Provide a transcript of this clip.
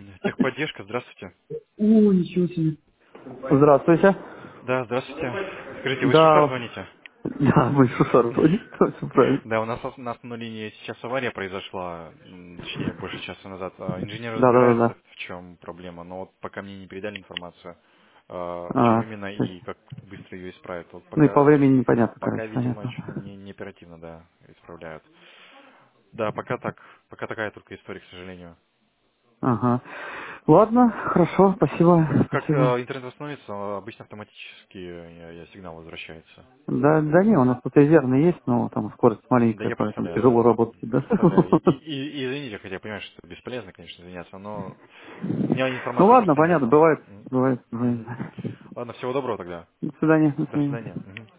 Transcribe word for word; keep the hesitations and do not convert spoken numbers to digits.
Техподдержка, здравствуйте. О, ничего себе. Здравствуйте. Да, здравствуйте. Скажите, вы Шушар Да, звоните? да, вы Шушар вроде, все правильно. Да, у нас ос- на основной линии сейчас авария произошла, м, точнее, больше часа назад. А, Инженер Да, да, да, разбирается, да. в чем проблема, но вот пока мне не передали информацию, а, в чем А, именно то есть, и как быстро ее исправят. Вот ну и по пока, времени непонятно, пока, короче, видимо, понятно. что-то не, не оперативно, да, исправляют. Да, пока так, пока такая только история, к сожалению. Ага. Ладно, хорошо, спасибо, Как спасибо. э, интернет восстановится, обычно автоматически э, сигнал возвращается. Да, да не, у нас тут резервный есть, но там скорость Да маленькая, я поэтому представляю, тяжело да. работать, да. Представляю. И, и- и извините, хотя я понимаю, что это бесполезно, конечно, извиняться, но у меня Ну информации ладно, просто понятно, нету. бывает, М, бывает, бывает. мгм. Ладно, всего доброго тогда. До свидания, до До свидания. свидания. Мгм.